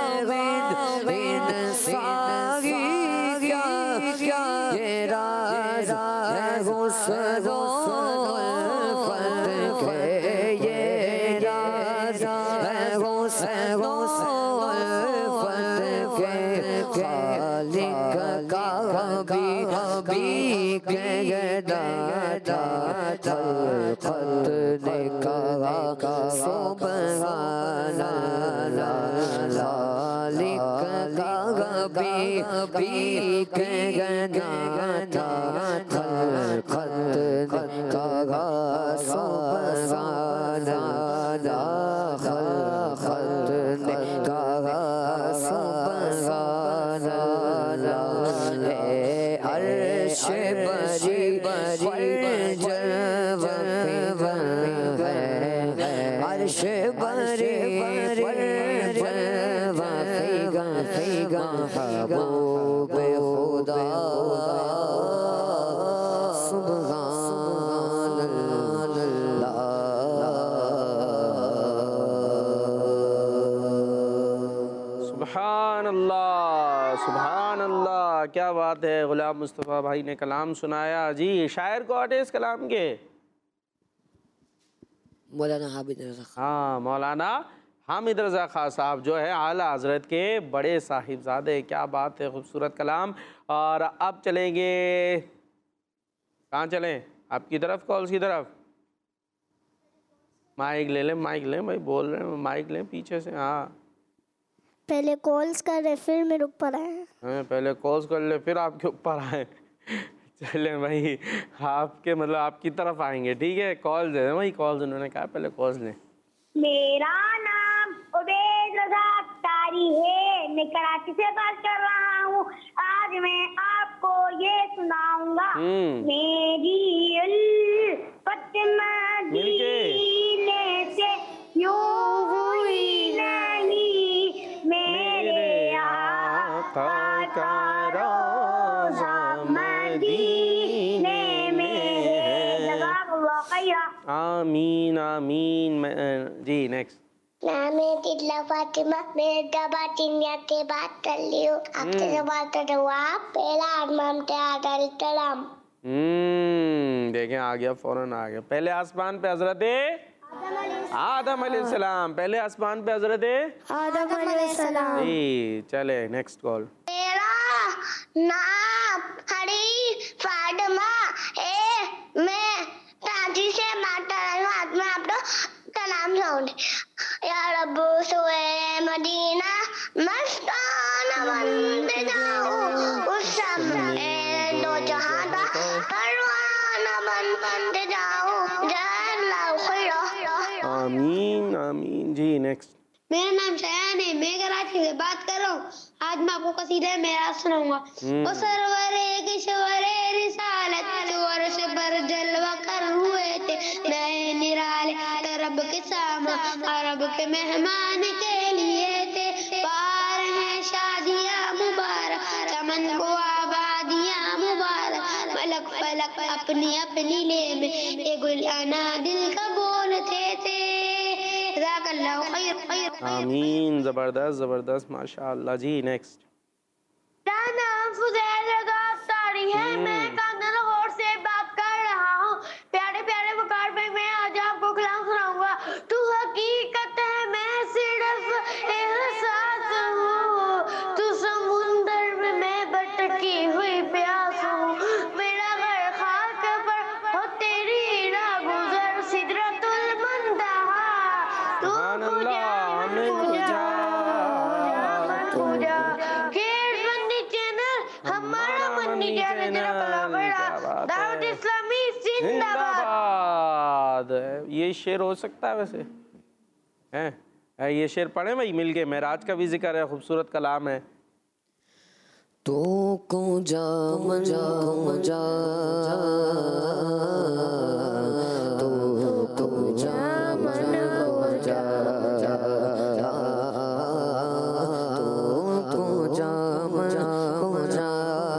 Speaker 4: इंसान क्या ये राज है गुस्दोल फत के ये राज है गुस्दोल फत के खालिक का भी दाता खत ने कहा सुभान अल्लाह खालिक का भी दाता खत ने कहा सुभान अल्लाह खत ने कहा सुभान अल्लाह अर्श बरी अर्श बरी महबूब खुदा सुभान अल्लाह
Speaker 2: सुभान अल्लाह, सुभान अल्लाह। क्या बात है, गुलाम मुस्तफ़ा भाई ने कलाम सुनाया जी। शायर कौन है इस कलाम के?
Speaker 4: मौलाना हामिद रज़ा खान।
Speaker 2: हाँ, मौलाना हामिद रज़ा खान साहब जो है आला हज़रत के बड़े साहिबजादे। क्या बात है, खूबसूरत कलाम। और अब चलेंगे, कहाँ चलें? आपकी तरफ, कॉल्स की तरफ। माइक ले लें, माइक लें भाई, बोल रहे हैं, माइक लें पीछे से। हाँ,
Speaker 3: पहले कॉल्स कर रहे फिर मेरे ऊपर आए।
Speaker 2: हाँ, पहले कॉल्स कर ले फिर आपके ऊपर आए। चलें भाई, आपके मतलब आपकी तरफ आएंगे, ठीक है। कॉल दे दें भाई, कॉल्स उन्होंने कहा पहले कॉल्स लें।
Speaker 6: मेरा नाम उबैद रज़ा अख्तारी है, मैं कराची से बात कर रहा हूँ। आज मैं आपको ये सुनाऊंगा। मेरी उल्फत मदीने से यूं हुई नहीं, मेरे आका का रोज़ा मदीने में है। जज़ाकल्लाह खैरा।
Speaker 2: आमीन आमीन। जी नेक्स्ट।
Speaker 7: नाम है तितला फातिमा, मैं इलाहाबाद इंडिया से बात कर रही हूँ। आपसे सवाल कर रहा हूँ, आप पहला आसमान पे आदम।
Speaker 2: देखें आ गया, फौरन आ गया। पहले आसमान पे हजरत आदम अलैहिस्सलाम, पहले आसमान पे हजरत
Speaker 3: आदम अलैहिस्सलाम।
Speaker 2: जी चले नेक्स्ट कॉल।
Speaker 7: मेरा नाम हरी फातिमा है, मैं कराची से बात कर रही हूँ। आज मैं आपको कलाम सुनाऊंगी। या रब सोए मदीना मस्ताना बनते जाऊं, उस समय दो जहां का परवाना बनते जाऊं। जज़ाकल्लाह खैरा।
Speaker 2: आमीन आमीन। जी नेक्स्ट।
Speaker 6: मेरा नाम शयान है, मैं कराची से बात कर रहा हूँ। आज मैं आपको कसीदा मेरा सुनाऊंगा। ओ सरवरे किशवरे रिसालत, जो अर्श पर जलवा कर हुए थे नए निराले, रब के सामा अरब के मेहमान के लिए थे। पार है शादियाँ मुबारक, चमन को आबादियाँ मुबारक, मलक फलक अपनी अपनी ले में, ये गुलाना दिल का बोलते थे। जज़ाकल्लाह खैर।
Speaker 2: आमीन। ज़बरदस्त ज़बरदस्त, माशाअल्लाह। जी नेक्स्ट।
Speaker 6: मेरा नाम फुज़ैल रज़ा अख्तारी है, मैं कांगड़ा लाहौर से बात कर रहा हूँ। प्यारे प्यारे वकार में मैं आज आपको कलाम सुनाऊंगा। तू हकीकत है, मैं सिर्फ एहसास हूँ, तू समुंदर में मैं भटकी हुई प्यास हूँ। मेरा घर खाक पर हो तेरी राह गुजर, सिदरा पूजा। केस मंदी चैनल हमारा मंदी चैनल तेरा भला बड़ा। दावत इस्लामी जिंदाबाद।
Speaker 2: ये शेर हो सकता है वैसे हैं? ये शेर पढ़े भाई मिलके। मेराज का भी जिक्र है, खूबसूरत कलाम है।
Speaker 4: तो को जा मजा मजा तो जा मन को जा तो जा मजा को जा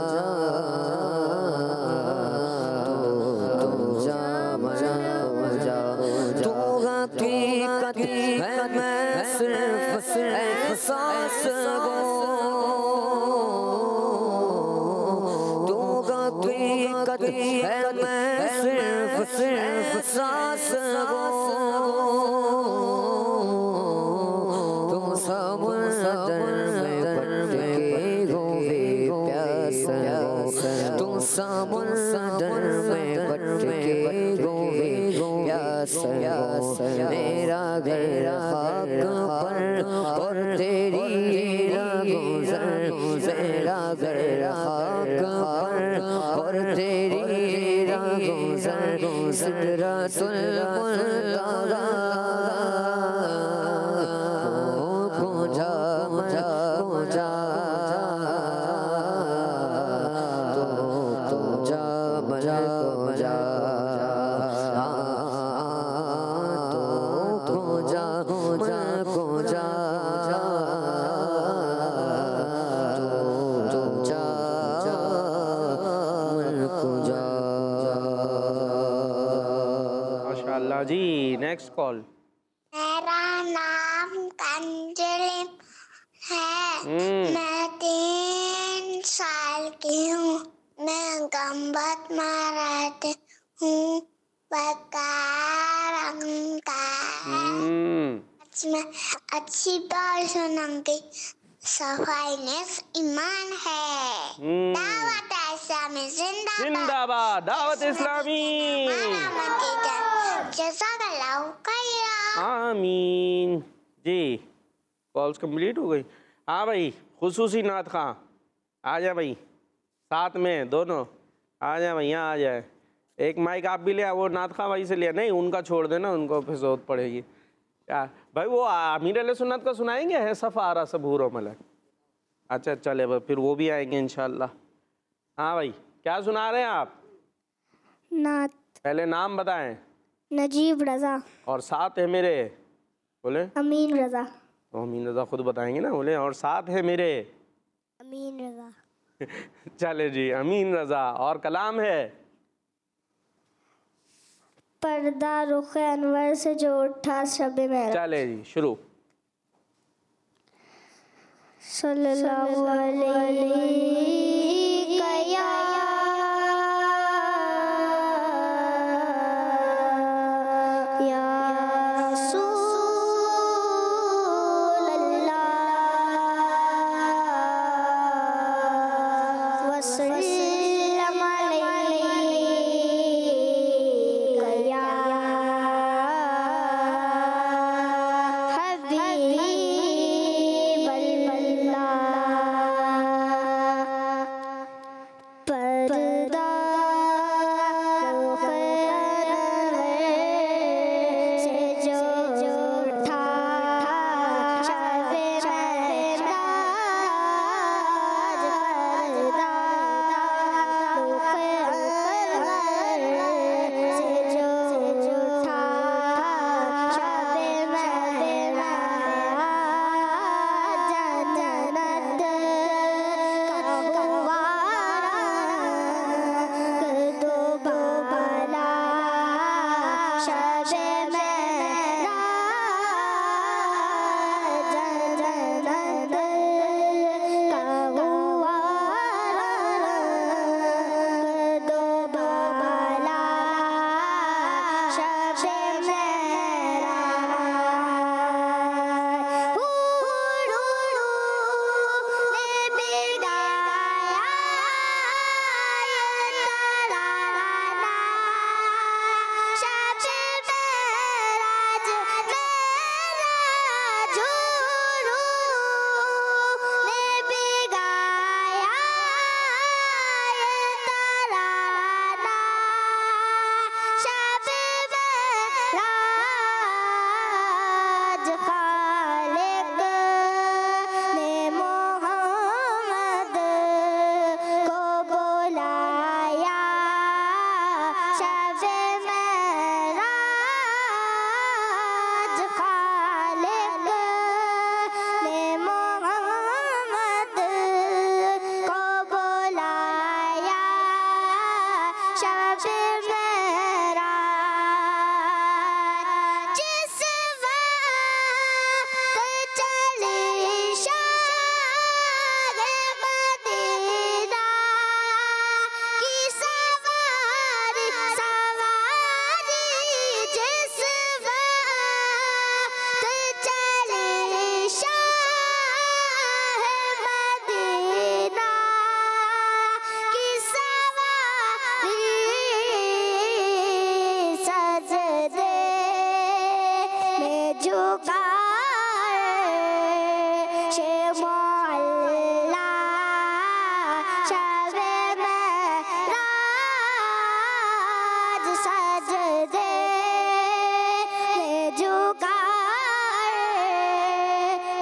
Speaker 4: तो जा मजा मजा तो हकीकत है मैं सिर्फ एहसास गो है मैं सिर्फ सांस गो तुम समुंदर में भटके हो प्यास तुम समुंदर में भटके हो प्यास मेरा घर खाक पर और तेरी गुजर मेरा घर खाक पर और तेरी गुजर सिदरतुल मुंतहा को जा को जा तो जा मजा को जा तो जा को जा को जा
Speaker 2: माशाल्लाह जी। Next call.
Speaker 7: मेरा नाम कंजली है। मैं 3 साल की हूँ। मैं गंबत मारती हूँ। बकारंग का मैं अच्छी बात सुनाऊंगी। सफाई नेस ईमान है। दावत इस्लामी जिंदाबाद।
Speaker 2: जिंदाबाद दावत इस्लामी।
Speaker 7: जज़ाकल्लाहु खैरा।
Speaker 2: आमीन जी। कॉल्स कंप्लीट हो गई। हाँ भाई, खुसूसी नात खां आ जाए भाई, साथ में दोनों आ जाए भाई, यहाँ आ जाए। एक माइक आप भी ले, वो नात खां भाई से लिया नहीं, उनका छोड़ देना, उनको फिर जरूरत पड़ेगी। क्या भाई वो आमिर अल सुन्नत का सुनाएंगे? है सफ़ा आ रहा सबूर और मलक। अच्छा चले भाई, फिर वो भी आएंगे इंशाल्लाह। हाँ भाई, क्या सुना रहे हैं आप?
Speaker 3: नात।
Speaker 2: पहले नाम बताएं।
Speaker 3: नजीब रज़ा।
Speaker 2: और साथ है मेरे, बोले
Speaker 3: अमीन रज़ा।
Speaker 2: तो अमीन रज़ा खुद बताएंगे ना, बोले और साथ है मेरे
Speaker 3: अमीन रज़ा।
Speaker 2: चले जी, अमीन रज़ा। और कलाम है
Speaker 3: पर्दा रुख अनवर से जो उठा शब मेरा।
Speaker 2: चले जी शुरू।
Speaker 3: सल्लल्लाहु अलैहि या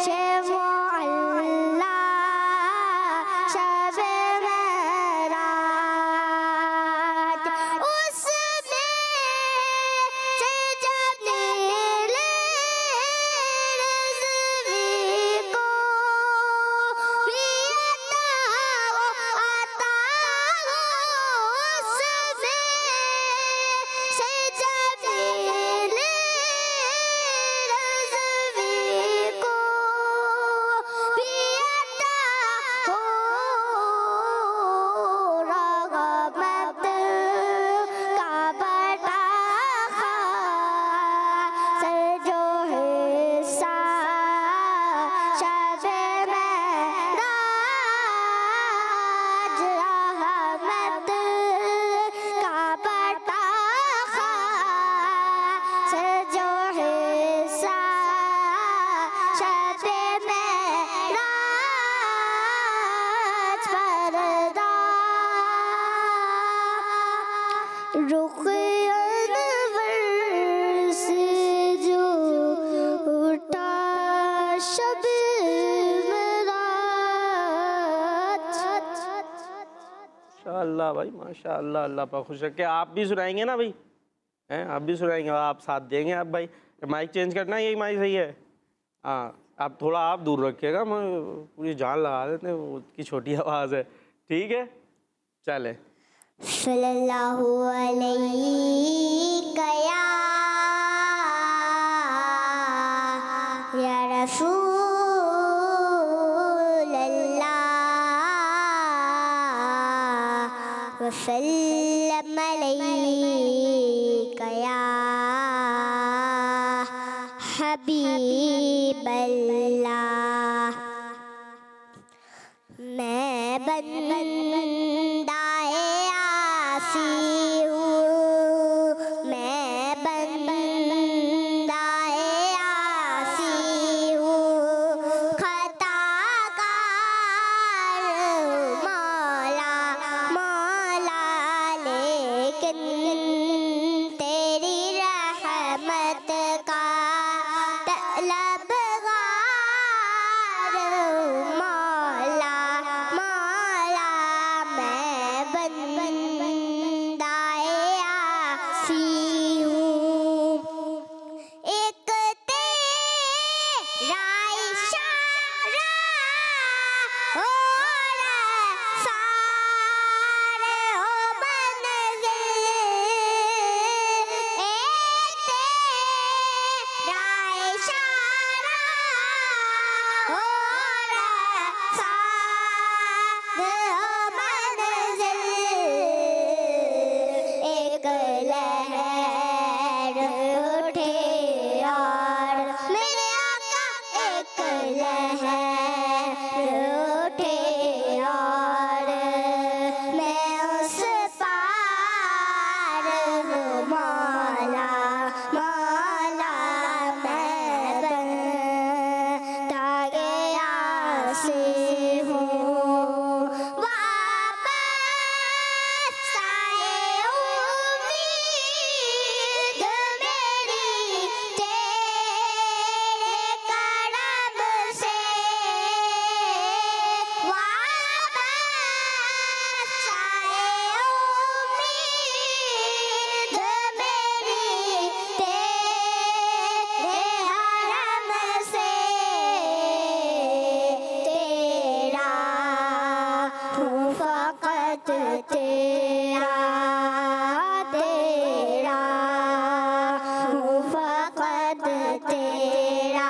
Speaker 2: माशाअल्लाह भाई माशाअल्लाह, अल्लाह पाक खुश रखे। आप भी सुनाएंगे ना भाई? हैं आप भी सुनाएंगे? आप साथ देंगे आप भाई? माइक चेंज करना है, यही माइक सही है? हाँ आप थोड़ा आप दूर रखिएगा, मैं पूरी जान लगा देते हैं, उसकी छोटी आवाज़ है। ठीक है चले।
Speaker 7: सल्लल्लाहु अलैहि या रसूल अल्लाह वसल्लम अलैका या हबीब अल्लाह। मैं बंदाए आसी हूँ, मैं बंदाए आसी हूँ, खताकार मौला मौला, लेकिन तेरी रहमत का तलबगार मौला मौला, मैं बंदाए आसी हूँ। एक तेरा इशारा और सारे हो मंज़िल, एक तेरा इशारा और सारे हो मंज़िल, एक लहर उठे और मेरे आका, एक लहर उठे और मैं उस पार हूँ मौला मौला, मैं बंदाए आसी हूँ। वापस आए उम्मीद मेरी तेरे करम से, वापस आए उम्मीद मेरी तेरे हरम से, तेरा हूँ फ़क़त तेरा, तेरा हूँ फ़क़त तेरा,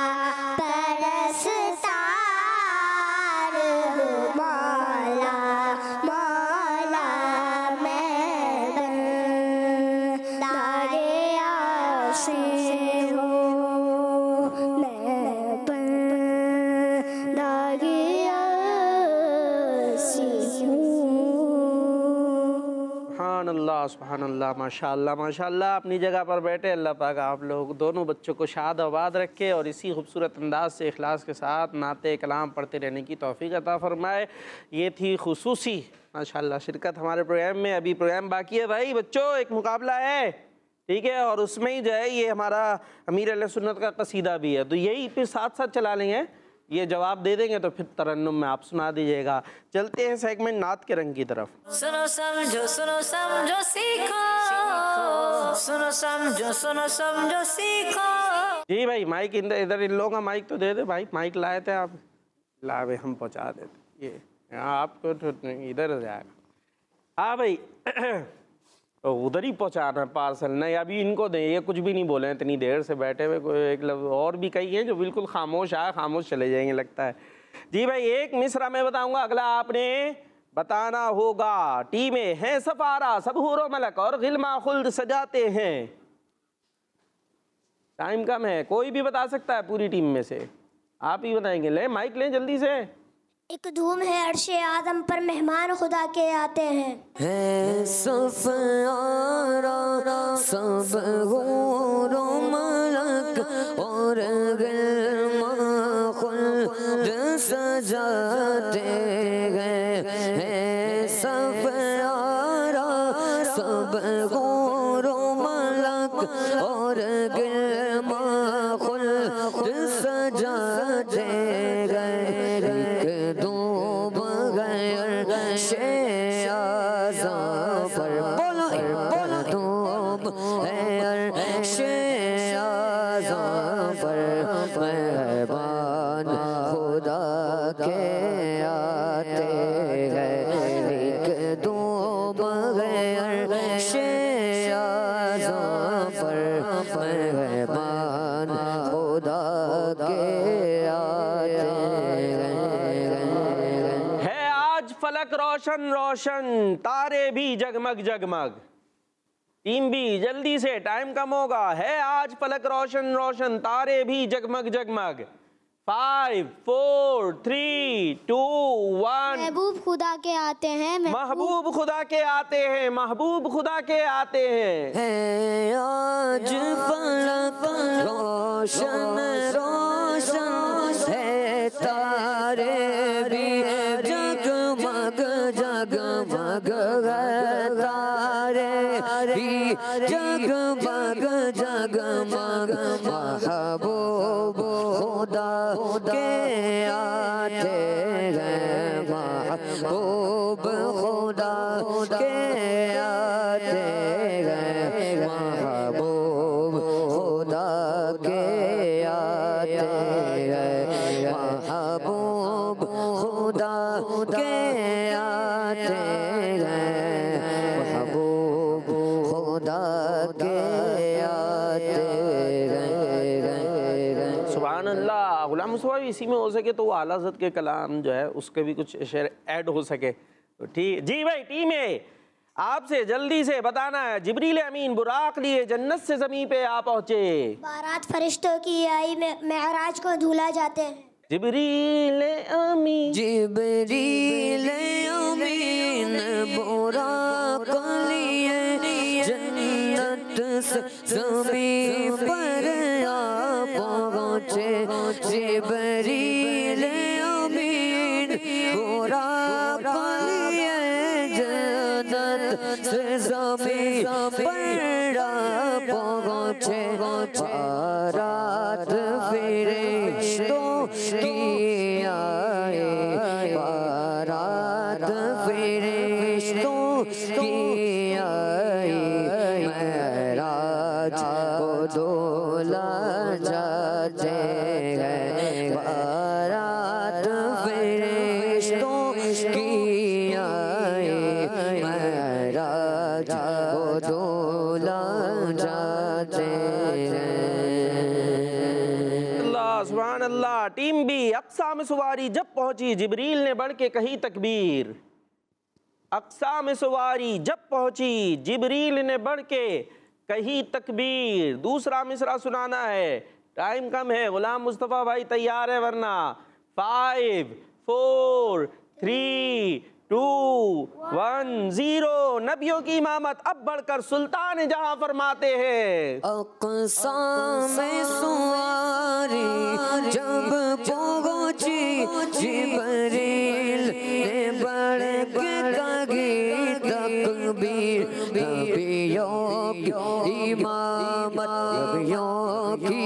Speaker 7: परस्तार हूँ मौला मौला, मैं बंदाए आसी हूँ, मैं बंदाए आसी हूँ।
Speaker 2: सुभान अल्लाह माशाअल्लाह माशाअल्लाह। अपनी जगह पर बैठे, अल्लाह पाक आप लोग दोनों बच्चों को शाद आबाद रखे और इसी खूबसूरत अंदाज से इखलास के साथ नाते कलाम पढ़ते रहने की तौफीक अता फरमाए। ये थी खुसूसी माशाअल्लाह शिरकत हमारे प्रोग्राम में। अभी प्रोग्राम बाकी है भाई बच्चों, एक मुकाबला है, ठीक है, और उसमें ही जो है ये हमारा अमीर अहले सुन्नत का कसीदा भी है, तो यही फिर साथ साथ चला लेंगे, ये जवाब दे देंगे तो फिर तरन्नुम में आप सुना दीजिएगा। चलते हैं सेगमेंट नात के रंग की तरफ।
Speaker 1: सुनो समझो सीखो, सुनो समझो सीखो।
Speaker 2: जी भाई माइक इधर इन लोगों का माइक तो दे दे भाई, माइक लाए थे आप, ला भाई हम पहुंचा देते, ये आपको तो इधर जाएगा। हाँ भाई तो उधर ही पहुंचाना पार्सल, नहीं अभी इनको दें, ये कुछ भी नहीं बोले इतनी देर से बैठे हुए, कोई एक लफ्ज़ और भी कई हैं जो बिल्कुल खामोश आए खामोश चले जाएंगे लगता है। जी भाई एक मिसरा मैं बताऊंगा, अगला आपने बताना होगा। टीमें हैं सफारा, सब हूरो मलक और गिल्मा खुल्द सजाते हैं। टाइम कम है, कोई भी बता सकता है पूरी टीम में से, आप ही बताएंगे। ले माइक लें जल्दी से।
Speaker 3: एक धूम है अर्शे आदम पर, मेहमान खुदा के आते हैं।
Speaker 4: है सफारा सब हूरो मलक और गिल्मा खुल्द सजाते हैं। है सफारा सब हूरो मलक और गिल्मा खुल्द सजाते हैं। मेहमान खुदा के आते हैं, एक दो बगैर शे आज़म पर मेहमान खुदा के आते हैं।
Speaker 2: है आज फलक रोशन रोशन, तारे भी जगमग जगमग। टीम भी जल्दी से, टाइम कम होगा। है आज फलक रोशन रोशन, तारे भी जगमग जगमग। 5 4 3 2 1।
Speaker 3: महबूब खुदा के आते हैं,
Speaker 2: महबूब खुदा के आते हैं, महबूब खुदा के आते हैं।
Speaker 4: है आज फलक रोशन रोशन, है तारे भी जगमग जगमग, तारे भी जगमग जगमग। महबूब खुदा के आते हैं, महबूब खुदा के आते हैं, महबूब खुदा के आते हैं, महबूब खुदा के आते हैं, महबूब खुदा के आते हैं।
Speaker 2: सुभान अल्लाह। गुलाम मुस्तफा इसी में हो सके तो वो आला हज़रत के कलाम जो है उसके भी कुछ शेर ऐड हो सके तो ठीक। जी भाई टीम है, आपसे जल्दी से बताना है। जिब्रील अमीन बुराक लिए जन्नत से ज़मीन पे आ पहुँचे।
Speaker 3: बारात फरिश्तों की आई में मेअराज को धूला जाते हैं।
Speaker 2: जिब्रील अमीन,
Speaker 4: जिब्रील अमीन बुराक लिए जन्नत से ज़मीन पर आ पहुँचे। जिब्रील अमीन बुराक लिए जन्नत से ज़मीन पर आ पहुँचे। बारात फरिश्तों की आए, बारात फरिश्तों की आई, मेराज को दूल्हा जाते हैं। बारात फरिश्तों की आई, मेराज को दूल्हा जाते हैं।
Speaker 2: सुभान अल्लाह। टीम भी अक्सा में सवारी जब पहुंची, जिब्रील ने बढ़ के कही तकबीर। अक्सा में सवारी जब पहुंची, जिब्रील ने बढ़ के कही तकबीर। दूसरा मिसरा सुनाना है, टाइम कम है। गुलाम मुस्तफ़ा भाई तैयार है वरना 5 4 3 2 1 0। नबियों की इमामत अब बढ़कर सुल्तान जहां फरमाते हैं।
Speaker 4: अक़सा में सवारी जब पहुंची, जिब्रील ने बढ़ के कही तकबीर। नबियों की इमामत, नबियों की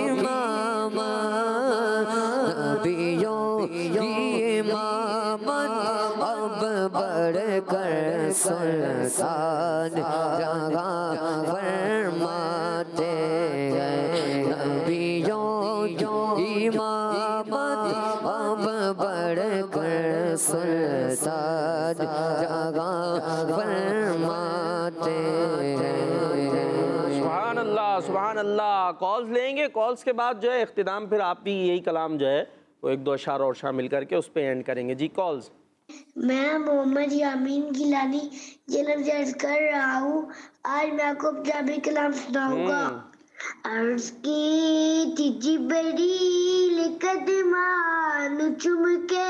Speaker 4: इमामत, नबियों की इमामत, अब बढ़कर सुल्तान जहाँ फरमाते हैं। नबियों की इमामत, अब बढ़कर सुल्तान जहाँ फरमाते हैं।
Speaker 2: सुभान अल्लाह, सुभान अल्लाह। कॉल्स लेंगे, कॉल्स के बाद जो है इख्तिताम फिर आप भी यही कलाम जो है वो एक दो अशार और शामिल करके उस पे एंड करेंगे। जी कॉल्स।
Speaker 6: मैं मोहम्मद यामीन गिलानी जन्म दर्ज कर रहा हूँ। आज मैं आपको पंजाबी कलाम सुनाऊंगा। अर्ज की तीजी बड़ी लिखत मान चुम के,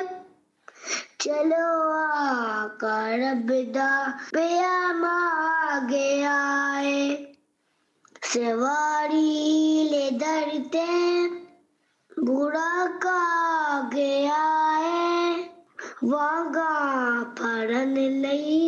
Speaker 6: चलो आका रब दा प्यामा गया है। सवारी ले दरते बुरा का गया है, वागा पढ़न लई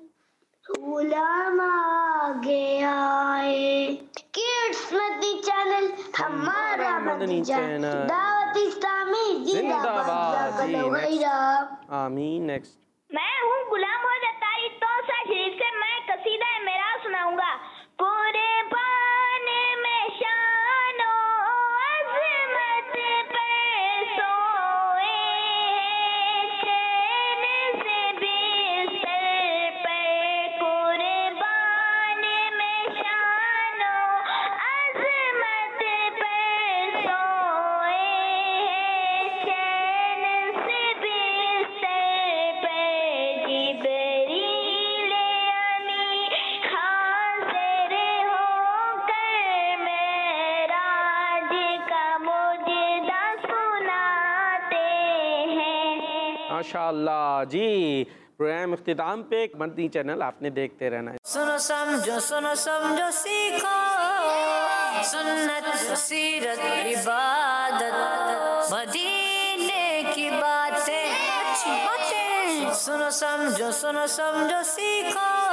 Speaker 6: उलामा गया है। किड्स मदनी चैनल हमारा मदनी चैनल, दावत इस्लामी जिंदाबाद।
Speaker 2: आमीन। नेक्स्ट।
Speaker 5: मैं हूँ गुलाम हो जताई तो शरीफ से मैं कसीदा मेरा सुनाऊंगा। कुर्बान में शानो अज़मत पे सोए, चैन से बिस्तर पे। कुर्बान में शानो अज़मत पे सोए, चैन से बिस्तर पे। जिब्रील अमी हाज़िर होकर मेराज का मुजदा सुनाते हैं।
Speaker 2: माशाअल्लाह जी। प्रोग्राम इख्तिताम पे एक मदनी चैनल आपने देखते रहना है।
Speaker 1: सुनो समझो सीखो, सुन्नत सीरत इबादत मदीने की बातें, अच्छी बातें। सुनो समझो सीखो।